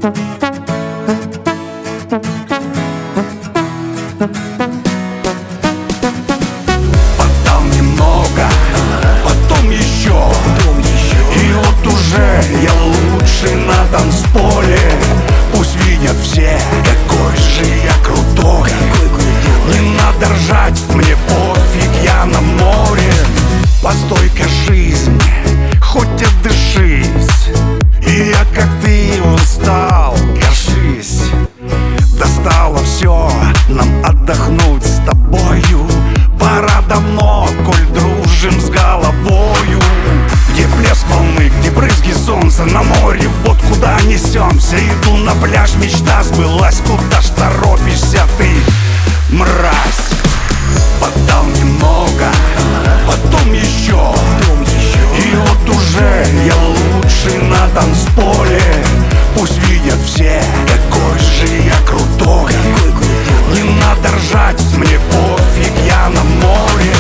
Поддал немного, потом еще. И вот уже я лучший на танцполе. Пусть видят все, какой же я крутой. Не надо ржать, мне пофиг, я на море. Постой-ка, жизнь, хоть отдышись. И я, как ты, устал, кажись. Достало все, нам отдохнуть с тобою. Пора давно, коль дружим с головою. Где плеск волны, где брызги солнца на море. Вот куда несемся, иду на пляж, мечта сбылась. Куда ж торопишься ты, мразь? Поддал немного, потом еще. И вот уже я лучший на танцполе. Пусть видят все, какой же я крутой. Не надо ржать, мне пофиг, я на море.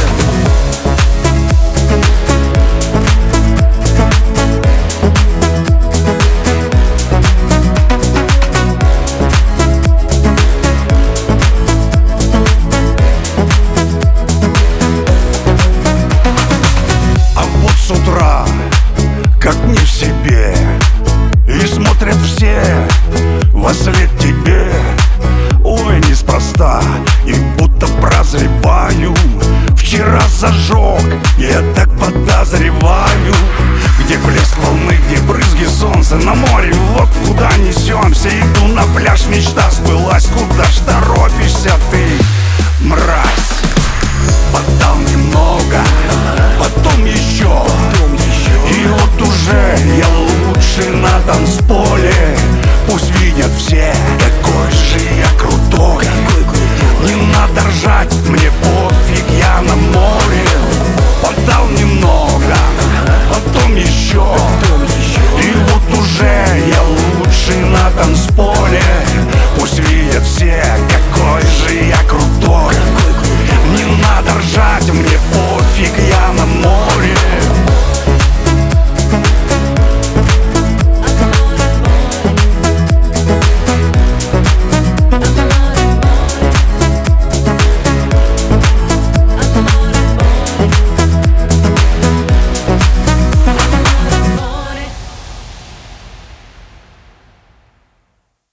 С утра, как не в себе, и смотрят все вослед тебе. Ой, неспроста, и будто прозреваю. Вчера зажег, я так подозреваю. Где блеск волны, где брызги солнца на море. Вот куда несемся, иду на пляж, мечта сбылась. Куда ж торопишься ты, мразь? Поддал немного, потом еще. И вот уже я лучший на танцполе. Пусть видят все, какой же я крутой. Не надо ржать, мне пофиг, я на море. Поддал немного.